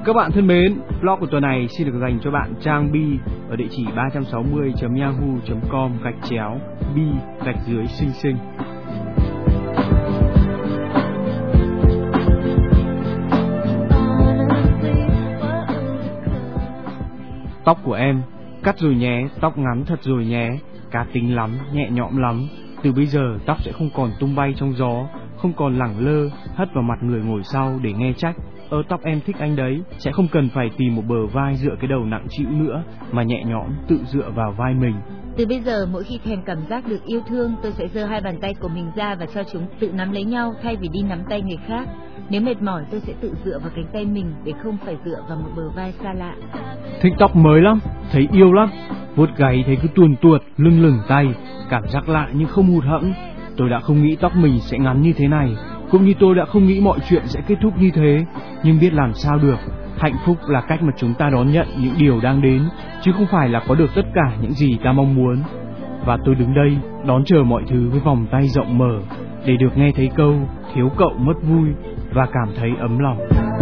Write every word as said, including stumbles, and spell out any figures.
Các bạn thân mến, blog của tuần này xin được dành cho bạn Trang Bi ở địa chỉ ba sáu không chấm yahoo chấm com gạch chéo bi gạch dưới xinh xinh. Tóc của em, cắt rồi nhé, tóc ngắn thật rồi nhé, cá tính lắm, nhẹ nhõm lắm. Từ bây giờ tóc sẽ không còn tung bay trong gió, không còn lẳng lơ, hất vào mặt người ngồi sau để nghe trách. Ơ tóc em thích anh đấy, sẽ không cần phải tìm một bờ vai dựa cái đầu nặng trĩu nữa, mà nhẹ nhõm tự dựa vào vai mình. Từ bây giờ mỗi khi thèm cảm giác được yêu thương, tôi sẽ giơ hai bàn tay của mình ra và cho chúng tự nắm lấy nhau thay vì đi nắm tay người khác. Nếu mệt mỏi tôi sẽ tự dựa vào cánh tay mình để không phải dựa vào một bờ vai xa lạ. Thích tóc mới lắm, thấy yêu lắm. Vuốt gáy thấy cứ tuồn tuột, lưng lửng tay, cảm giác lạ nhưng không hụt hẫng. Tôi đã không nghĩ tóc mình sẽ ngắn như thế này, cũng như tôi đã không nghĩ mọi chuyện sẽ kết thúc như thế. Nhưng biết làm sao được, hạnh phúc là cách mà chúng ta đón nhận những điều đang đến, chứ không phải là có được tất cả những gì ta mong muốn. Và tôi đứng đây đón chờ mọi thứ với vòng tay rộng mở, để được nghe thấy câu thiếu cậu mất vui và cảm thấy ấm lòng.